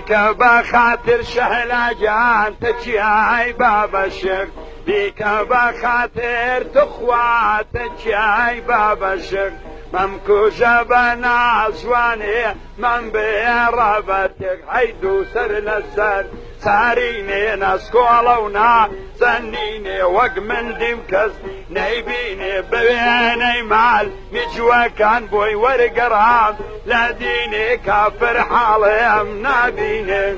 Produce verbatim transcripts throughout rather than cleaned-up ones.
بیکە بە خاتر شەهلاجان تەچیای بابەشک بیکە بە خاتر تخواتە چیای بابەشک مەم کوژە بە نازوانێ من بێڕەبەتێک هەی دوو سەر لەسەر سارینێ نەسکۆڵە و نازەنینێ وەک مندیم کەس نەیبینێ بوێنەی مال میجوەکان بۆی وەرگەڕام لە دینێ کافر حاڵێم نابینێ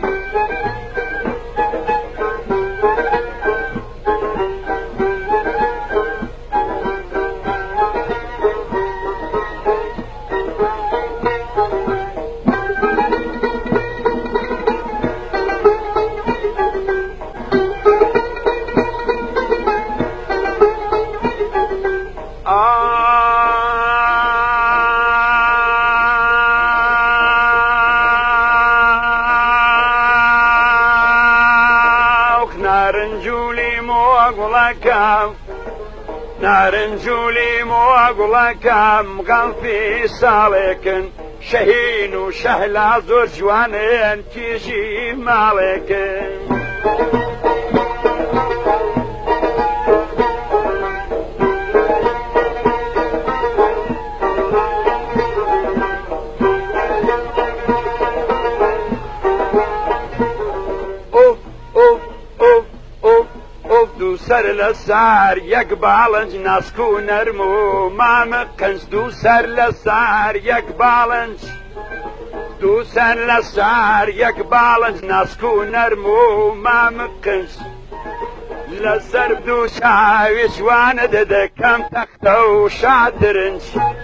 نارنجولی مۆگوڵەکەم غەڵفی ساڵێکن شەهین و شەهلا زۆر جوانێن کیژی ماڵێکن سەر لە سار یەک باڵنج ناسک و نەرم و مامە قەنج دوو سەر لە سار یەک باڵنج دوو سەر لە سار یەک باڵنج ناسک و نەرم و مامە قەنج لەسەر دوو چاوی جوانە دەدەکەم تەختە و شادرنج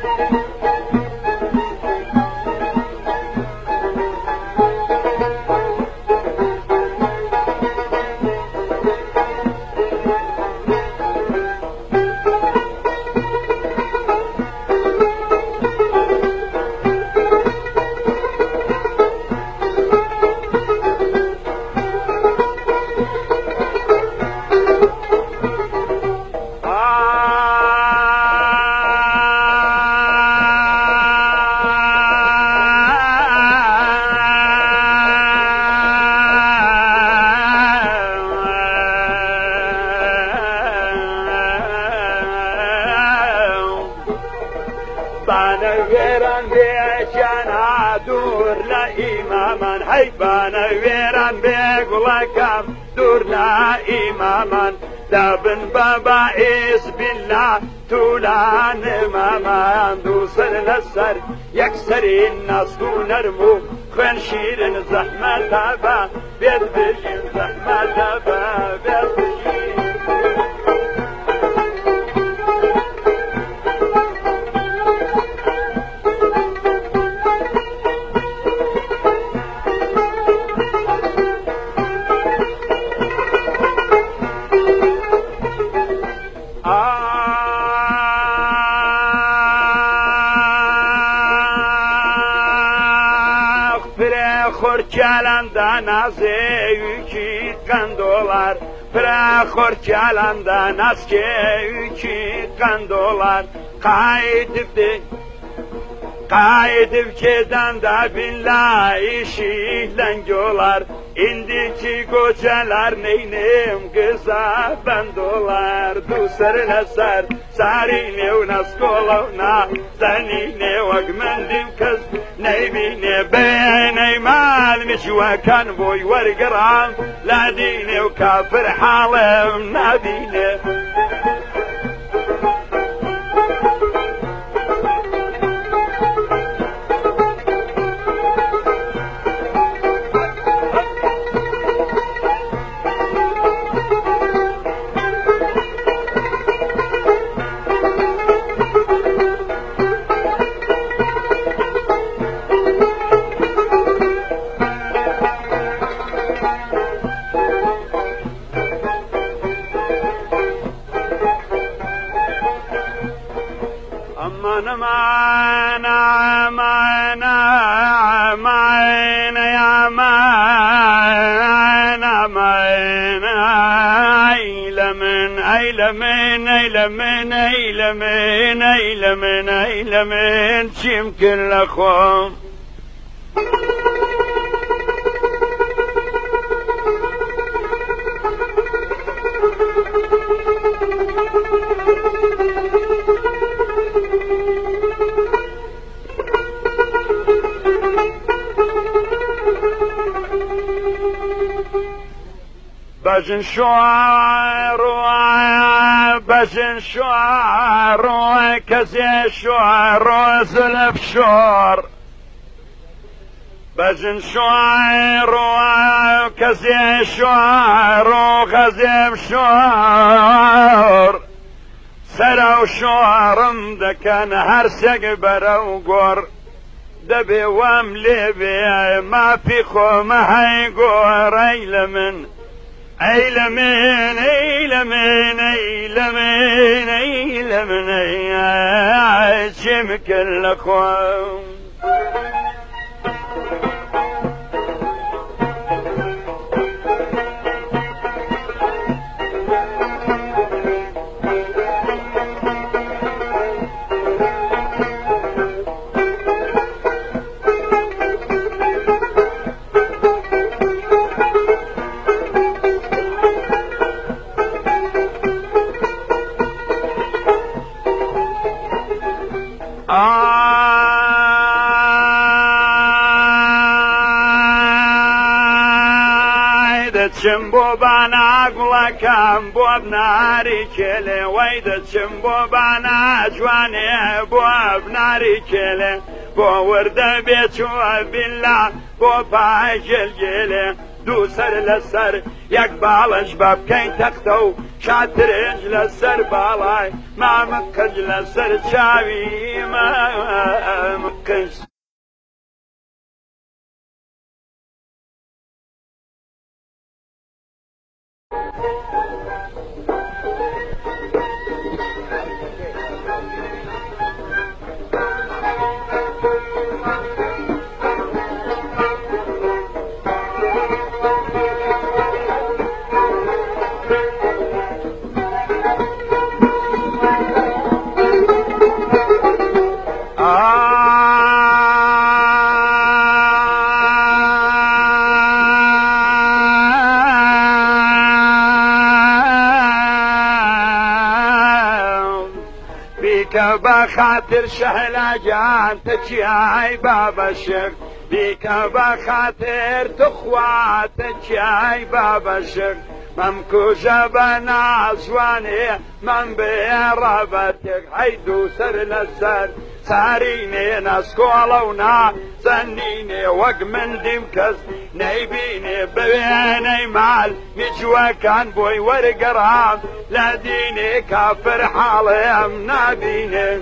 بانەوێران بێجیانە دوور لە ئیمامان هەی بانەوێران بێگوڵەکەم دوور لە ئیمامان دابن بە باعیس بالله توولانمامان دوو سەر لەسەر یەکسەرین ناسک و نەرم و خوێن شیرن زەحمەتە بە بێت بژین زەحمەتە بە بێت بژین خۆرکیالاندا نازێویکی قەندۆڵار فرا خۆرکیالاندا ناسکێویکی قەندۆڵار قایدب دێ قایدب کێداندا بینلایشی لەنگۆڵار ئیندیکی گۆجەلار نەینێم گزا بەندۆڵار دوو سەر لەسەر سارینێ و نەسکۆڵە و نازەنینێ وەک مندیم کەس نەیبینێ بێنەی مال مجوەکان بۆی وەرگەڕام لا دینێ و کافر حاڵم نابینێ أمان أمان أمان أمان يا أمان أمان أيلمن أيلمن أيلمن أيلمن أيلمن أيلمن شيم كل أخوم بجن شعر بجن شعر كزي شعر زلف شعر بجن شعر كزي شعر غزيم شعر سرو شعرم دكان هرسق برو قر دبي واملي بي ما في خوم هيقور ايلمن ايلمن ايلمن ايلمن ايلمن ايلمن كل خوم چمبو بانا گلکم بو بناری کله وید چمبو بانا جوانه بو بناری کله بو ورده بیچو بالله بو پاجل گله دو سر لسر یک بالش بابکین تختو شاترنج لسر بالای ما مکج لسر چاوی ما مکج بخاطر شهلا جان تجاي بابا الشيخ بيك بخاطر تخوات تجاي بابا الشيخ ممكوجة بناس واني من بيرابتك حيدو سر لسر ساريني ناس كولونا زنيني وق من دمكز نيبيني بويني مال مجوا كان بوي ورقرام لا ديني كافر حالي منابيني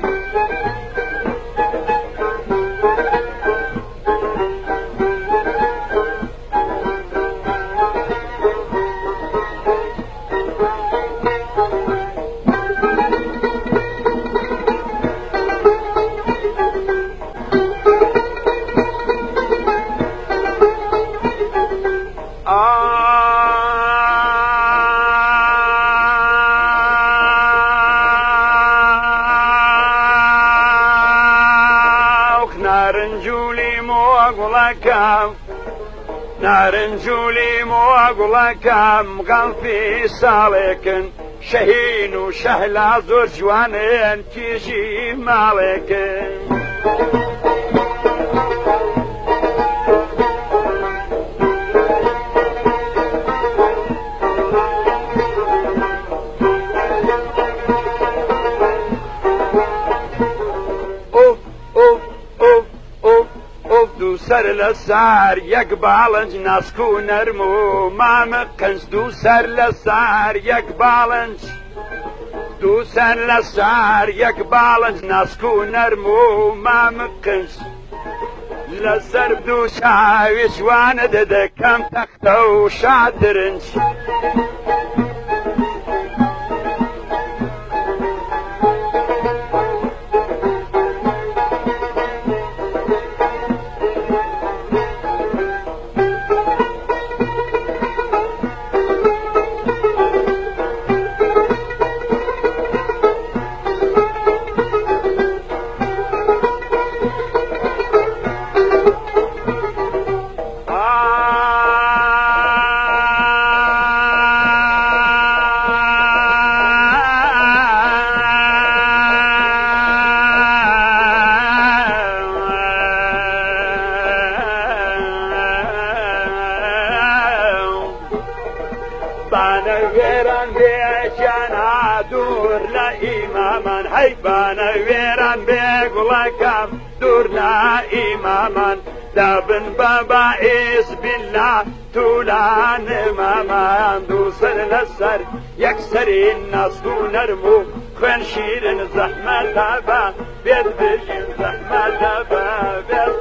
نارنجولي موغلكم غنفي سالكن شهين وشهلا زور جوانين تيجي مالكن دو سر لسار یک بالنج ناسکو نرمو ما مقنج دو سر لسار یک بالنج دو سر لسار یک بالنج ناسکو نرمو ما مقنج لسر بدو شاوي شوان ددكم تختو شاترنج گیانا دوور لە ئیمامان هەیبانە وێران بێگوڵەکەم دوور لە ئیمامان دابن بە باعیس بالله توولان مامان دووسەر لەسەر یەکسەرین نەسک و نەرم و خوێن شیرن زەحمەتە بە بێت بژین زەحمەتە بە بێت